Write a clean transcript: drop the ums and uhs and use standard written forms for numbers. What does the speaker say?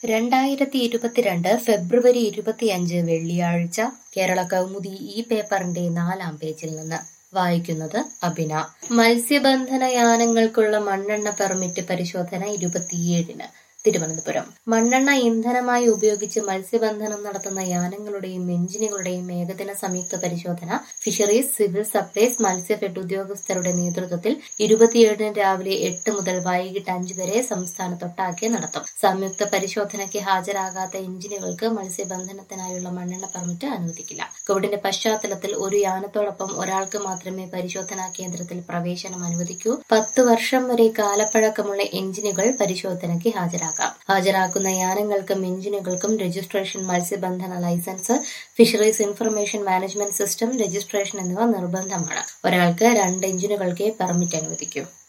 ഫെബ്രുവരി 25 വെള്ളിയാഴ്ച കേരള കൗമുദി ഈ പേപ്പറിന്റെ 4-ാം പേജിൽ നിന്ന് വായിക്കുന്നത് അബിന. മത്സ്യബന്ധന യാനങ്ങൾക്കുള്ള മണ്ണെണ്ണ പെർമിറ്റ് പരിശോധന 27-ന് തിരുവനന്തപുരം. മണ്ണെണ്ണ ഇന്ധനമായി ഉപയോഗിച്ച് മത്സ്യബന്ധനം നടത്തുന്ന യാനങ്ങളുടെയും എഞ്ചിനുകളുടെയും ഏകദിന സംയുക്ത പരിശോധന ഫിഷറീസ്, സിവിൽ സപ്ലൈസ്, മത്സ്യഫെഡ് ഉദ്യോഗസ്ഥരുടെ നേതൃത്വത്തിൽ 27-ന് രാവിലെ 8 മുതൽ വൈകിട്ട് 5 വരെ സംസ്ഥാനത്തൊട്ടാകെ നടത്തും. സംയുക്ത പരിശോധനയ്ക്ക് ഹാജരാകാത്ത എഞ്ചിനുകൾക്ക് മത്സ്യബന്ധനത്തിനായുള്ള മണ്ണെണ്ണ പെർമിറ്റ് അനുവദിക്കില്ല. കോവിഡിന്റെ പശ്ചാത്തലത്തിൽ ഒരു യാനത്തോടൊപ്പം ഒരാൾക്ക് മാത്രമേ പരിശോധനാ കേന്ദ്രത്തിൽ പ്രവേശനം അനുവദിക്കൂ. 10 വർഷം വരെ കാലപ്പഴക്കമുള്ള എഞ്ചിനുകൾ പരിശോധനയ്ക്ക് ഹാജരാക്കുന്ന യാനങ്ങൾക്കും എഞ്ചിനുകൾക്കും രജിസ്ട്രേഷൻ, മത്സ്യബന്ധന licence, fisheries information management system registration എന്നിവ നിർബന്ധമാണ്. ഒരാൾക്ക് 2 എഞ്ചിനുകൾക്കേ പെർമിറ്റ് അനുവദിക്കൂ.